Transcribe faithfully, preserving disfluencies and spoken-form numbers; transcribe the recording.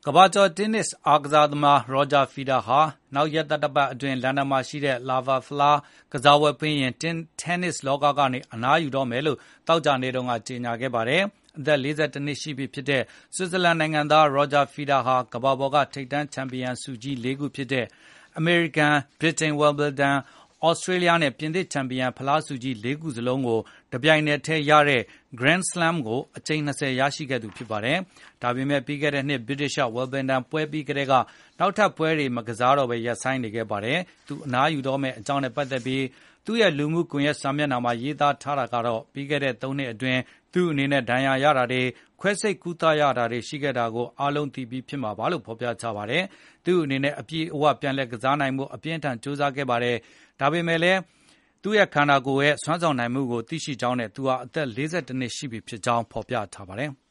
ကမ္ဘာကျော်တင်းနစ်အားကစားသမား Roger Federer ဟာနောက်ရက်သတ္တပတ်အတွင်းလန်ဒန်မှာရှိတဲ့ Laver ဖလားကစားပွဲပြီးရင်တင်းနစ်လောကကနေအနားယူတော့မယ်လို့သောကြာနေ့တုန်းကကြေညာခဲ့ပါတယ်။ အသက် လေးဆယ်တစ် နှစ်ရှိပြီဖြစ်တဲ့ ဆွစ်ဇာလန်နိုင်ငံသား Roger Federer ဟာကမ္ဘာပေါ်ကထိပ်တန်းချန်ပီယံဆုကြီးလေးခုဖြစ်တဲ့ အမေရိကန်၊ ဗြိတိန် Wimbledon ၊ သြစတြေးလျနဲ့ ပြင်သစ်ချန်ပီယံဖလားဆုကြီးလေးခုစလုံးကိုတပြိုင်နက်တည်းရတဲ့ Grand Slam ကိုအကြိမ် ၂၀ ရရှိခဲ့သူဖြစ်ပါတယ်။ ဒါပေမဲ့ပြီးခဲ့တဲ့နှစ် ဗြိတိသျှ Wimbledon ပွဲပြီးကတည်းကနောက်ထပ်ပွဲတွေမကစားတော့ဘဲရပ်ဆိုင်းနေခဲ့ပါတယ်။ သူအနားယူတော့မယ့်အကြောင်းနဲ့ပတ်သက်ပြီးသူ့ရဲ့လူမှုကွန်ရက်စာမျက်နှာမှာရေးသားထားတာကတော့ပြီးခဲ့တဲ့သုံးနှစ်အတွင်းသူ့အနေနဲ့ဒဏ်ရာရတာတွေ၊ ခွဲစိတ်ကုသရတာတွေရှိခဲ့တာကိုအားလုံးသိပြီးဖြစ်မှာပါလို့ဖေါ်ပြထားပါတယ်။ သူ့အနေနဲ့အပြည့်အဝပြန်လည်ကစားနိုင်ဖို့အပြင်းအထန်ကြိုးစားခဲ့ပါတယ်။ ဒါပေမဲ့လည်းသူ့ရဲ့ခန္ဓာကိုယ်ရဲ့စွမ်းဆောင်နိုင်မှုကိုသိရှိကြောင်းနဲ့သူဟာအသက် လေးဆယ်တစ် နှစ်ရှိပြီဖြစ်ကြောင်းဖေါ်ပြထားပါတယ်။